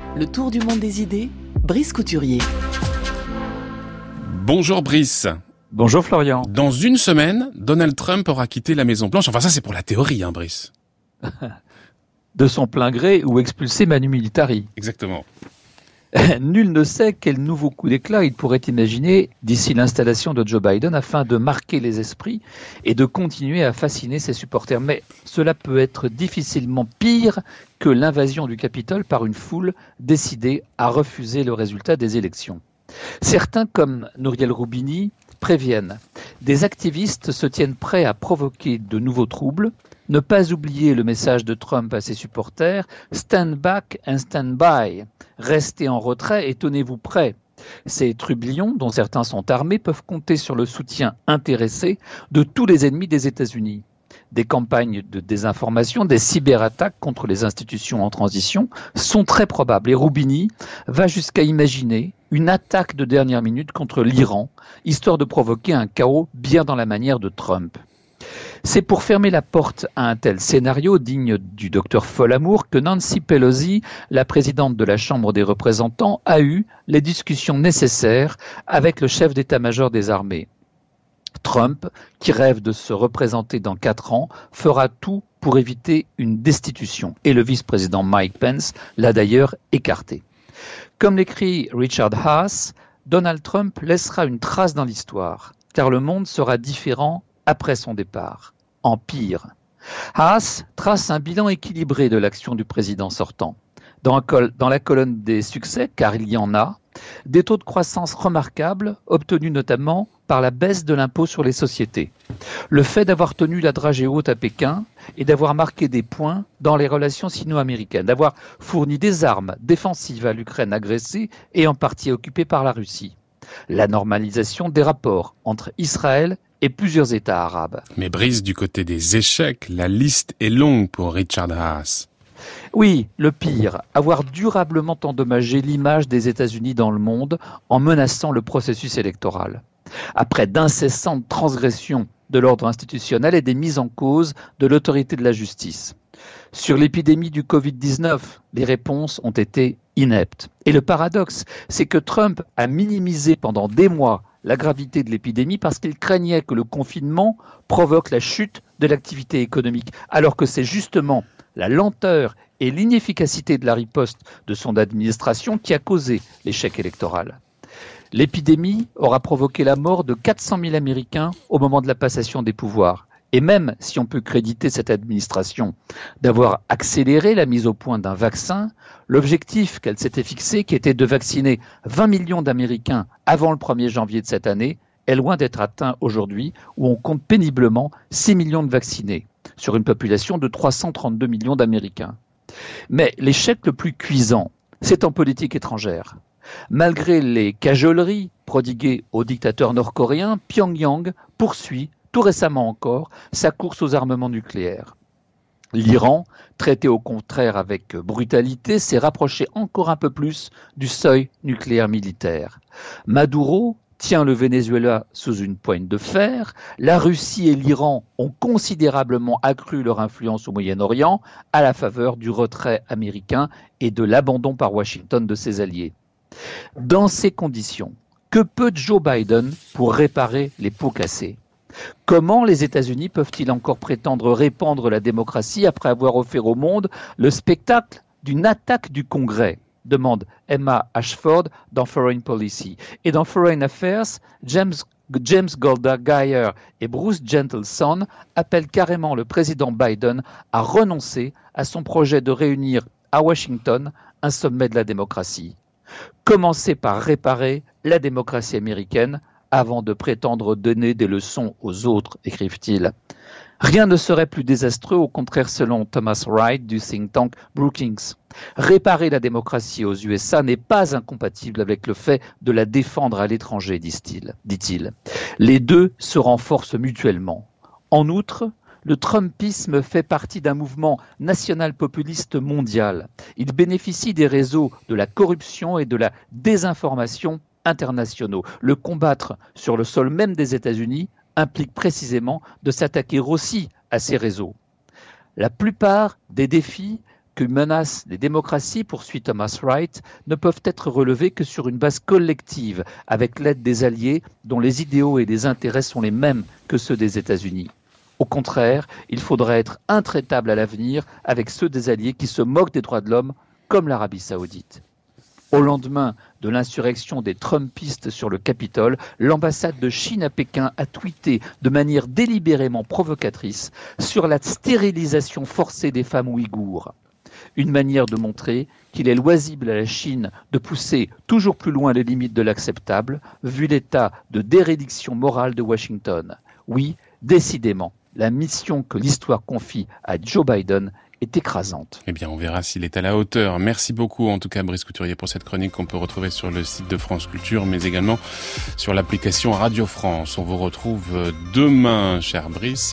Le tour du monde des idées, Brice Couturier. Bonjour Brice. Bonjour Florian. Dans une semaine, Donald Trump aura quitté la Maison-Blanche. Enfin, ça c'est pour la théorie, Brice. De son plein gré ou expulsé Manu Militari. Exactement. Nul ne sait quel nouveau coup d'éclat il pourrait imaginer d'ici l'installation de Joe Biden afin de marquer les esprits et de continuer à fasciner ses supporters. Mais cela peut être difficilement pire que l'invasion du Capitole par une foule décidée à refuser le résultat des élections. Certains, comme Nouriel Roubini, préviennent. Des activistes se tiennent prêts à provoquer de nouveaux troubles. Ne pas oublier le message de Trump à ses supporters « Stand back and stand by ». Restez en retrait et tenez-vous prêts. Ces trublions, dont certains sont armés, peuvent compter sur le soutien intéressé de tous les ennemis des États-Unis. Des campagnes de désinformation, des cyberattaques contre les institutions en transition sont très probables. Et Roubini va jusqu'à imaginer une attaque de dernière minute contre l'Iran, histoire de provoquer un chaos bien dans la manière de Trump. C'est pour fermer la porte à un tel scénario digne du docteur Folamour que Nancy Pelosi, la présidente de la Chambre des représentants, a eu les discussions nécessaires avec le chef d'état-major des armées. Trump, qui rêve de se représenter dans 4 ans, fera tout pour éviter une destitution. Et le vice-président Mike Pence l'a d'ailleurs écarté. Comme l'écrit Richard Haas, Donald Trump laissera une trace dans l'histoire, car le monde sera différent après son départ, en pire. Haas trace un bilan équilibré de l'action du président sortant. Dans la colonne des succès, car il y en a, des taux de croissance remarquables, obtenus notamment par la baisse de l'impôt sur les sociétés. Le fait d'avoir tenu la dragée haute à Pékin et d'avoir marqué des points dans les relations sino-américaines, d'avoir fourni des armes défensives à l'Ukraine agressée et en partie occupée par la Russie. La normalisation des rapports entre Israël et plusieurs États arabes. Mais Brice, du côté des échecs, la liste est longue pour Richard Haas. Oui, le pire, avoir durablement endommagé l'image des États-Unis dans le monde en menaçant le processus électoral. Après d'incessantes transgressions de l'ordre institutionnel et des mises en cause de l'autorité de la justice. Sur l'épidémie du Covid-19, les réponses ont été ineptes. Et le paradoxe, c'est que Trump a minimisé pendant des mois la gravité de l'épidémie parce qu'il craignait que le confinement provoque la chute de l'activité économique, alors que c'est justement la lenteur et l'inefficacité de la riposte de son administration qui a causé l'échec électoral. L'épidémie aura provoqué la mort de 400 000 Américains au moment de la passation des pouvoirs. Et même si on peut créditer cette administration d'avoir accéléré la mise au point d'un vaccin, l'objectif qu'elle s'était fixé, qui était de vacciner 20 millions d'Américains avant le 1er janvier de cette année, est loin d'être atteint aujourd'hui, où on compte péniblement 6 millions de vaccinés sur une population de 332 millions d'Américains. Mais l'échec le plus cuisant, c'est en politique étrangère. Malgré les cajoleries prodiguées au dictateur nord-coréen, Pyongyang poursuit, tout récemment encore, sa course aux armements nucléaires. L'Iran, traité au contraire avec brutalité, s'est rapproché encore un peu plus du seuil nucléaire militaire. Maduro tient le Venezuela sous une poigne de fer. La Russie et l'Iran ont considérablement accru leur influence au Moyen-Orient à la faveur du retrait américain et de l'abandon par Washington de ses alliés. Dans ces conditions, que peut Joe Biden pour réparer les pots cassés ? Comment les États-Unis peuvent-ils encore prétendre répandre la démocratie après avoir offert au monde le spectacle d'une attaque du Congrès ? Demande Emma Ashford dans Foreign Policy. Et dans Foreign Affairs, James Golda Meir et Bruce Gentleson appellent carrément le président Biden à renoncer à son projet de réunir à Washington un sommet de la démocratie. Commencer par réparer la démocratie américaine avant de prétendre donner des leçons aux autres, écrivent-ils. Rien ne serait plus désastreux, au contraire, selon Thomas Wright du think tank Brookings. Réparer la démocratie aux USA n'est pas incompatible avec le fait de la défendre à l'étranger, dit-il. Les deux se renforcent mutuellement. En outre, le Trumpisme fait partie d'un mouvement national-populiste mondial. Il bénéficie des réseaux de la corruption et de la désinformation internationaux. Le combattre sur le sol même des États-Unis implique précisément de s'attaquer aussi à ces réseaux. La plupart des défis que menacent les démocraties, poursuit Thomas Wright, ne peuvent être relevées que sur une base collective, avec l'aide des alliés dont les idéaux et les intérêts sont les mêmes que ceux des États-Unis. Au contraire, il faudrait être intraitable à l'avenir avec ceux des alliés qui se moquent des droits de l'homme, comme l'Arabie saoudite. Au lendemain de l'insurrection des Trumpistes sur le Capitole, l'ambassade de Chine à Pékin a tweeté de manière délibérément provocatrice sur la stérilisation forcée des femmes ouïghours. Une manière de montrer qu'il est loisible à la Chine de pousser toujours plus loin les limites de l'acceptable, vu l'état de dérédiction morale de Washington. Oui, décidément, la mission que l'histoire confie à Joe Biden est écrasante. Eh bien, on verra s'il est à la hauteur. Merci beaucoup, en tout cas, Brice Couturier, pour cette chronique qu'on peut retrouver sur le site de France Culture, mais également sur l'application Radio France. On vous retrouve demain, cher Brice.